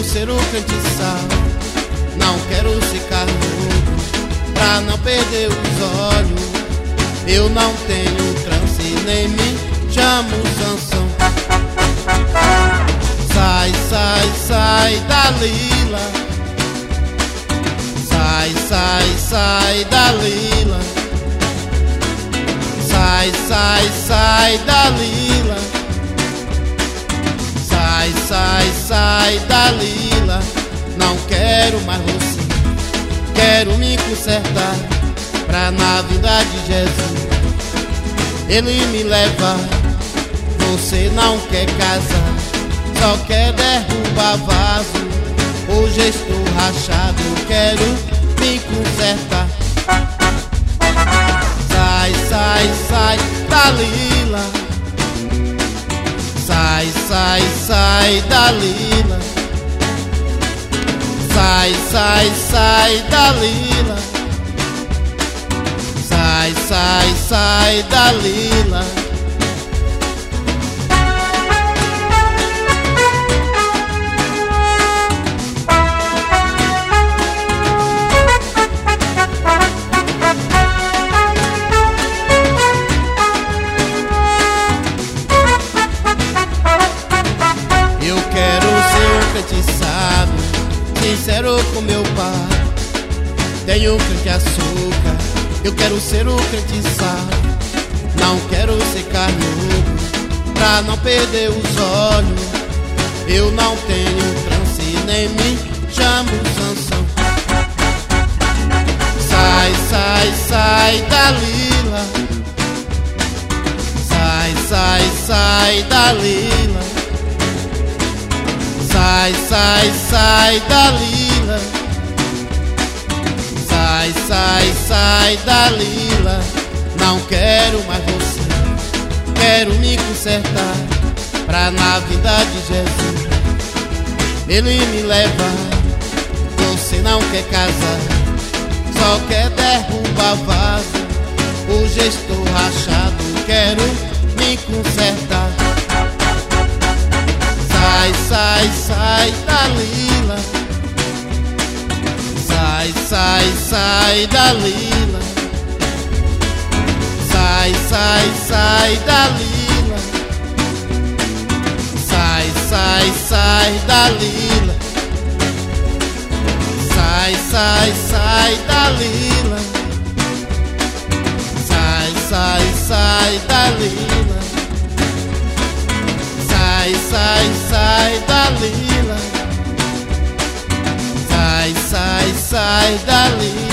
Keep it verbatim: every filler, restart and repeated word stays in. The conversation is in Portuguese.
ser o crente salvo, não quero ser carnudo, pra não perder os olhos. Eu não tenho trance, nem me chamo Sansão. Sai, sai, sai da lila. Sai, sai, sai da lila. Sai, sai, sai da lila. Sai, sai, sai da lila. Não quero mais você, quero me consertar pra na vida de Jesus Ele me leva. Você não quer casar, só quer derrubar vaso. Hoje estou rachado, quero me consertar. Sai, sai, sai da lila. Sai, sai, sai da lila. Sai, sai, sai da lila. Sai, sai, sai da lila. Eu quero ser um crente sábio, sincero com meu pai. Tenho crente açúcar, eu quero ser o crente sábio, não quero ser carnudo, pra não perder os olhos. Eu não tenho trance, nem me chamo Sansão. Sai, sai, sai da lila. Sai, sai, sai da lila. Sai, sai, sai da lila. Sai, sai, sai da lila. Não quero mais você, quero me consertar pra na vida de Jesus Ele me leva. Você não quer casar, só quer derrubar vaso. Hoje estou rachado, quero me consertar. Sai, sai, sai da lila. Sai, sai, sai da lila. Sai, sai, sai da lila. Sai, sai, sai da lila. Sai, sai, sai da lila. Sai, sai, sai da lila. Sai, sai, sai da lila. Sai, sai, sai da lila.